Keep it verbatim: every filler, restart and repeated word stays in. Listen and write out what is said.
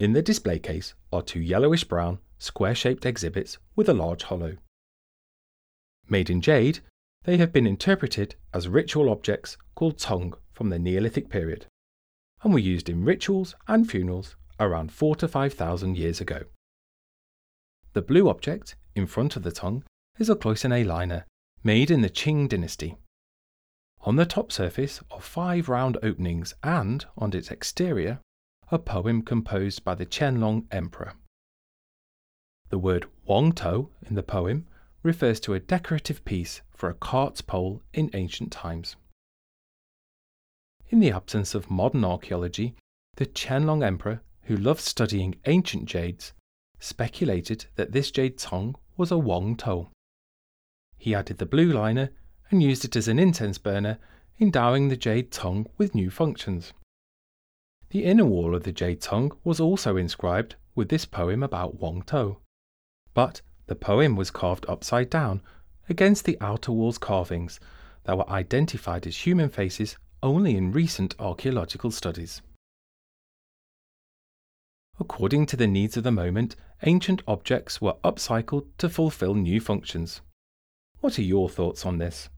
In the display case are two yellowish-brown, square-shaped exhibits with a large hollow. Made in jade, they have been interpreted as ritual objects called tong from the Neolithic period, and were used in rituals and funerals around four to five thousand years ago. The blue object in front of the tong is a cloisonné liner made in the Qing dynasty. On the top surface are five round openings and, on its exterior, a poem composed by the Qianlong Emperor. The word Wangtou in the poem refers to a decorative piece for a cart's pole in ancient times. In the absence of modern archaeology, the Qianlong Emperor, who loved studying ancient jades, speculated that this jade tong was a Wangtou. He added the blue liner and used it as an incense burner, endowing the jade tong with new functions. The inner wall of the jade tong was also inscribed with this poem about Wangtou, but the poem was carved upside down against the outer wall's carvings that were identified as human faces only in recent archaeological studies. According to the needs of the moment, ancient objects were upcycled to fulfill new functions. What are your thoughts on this?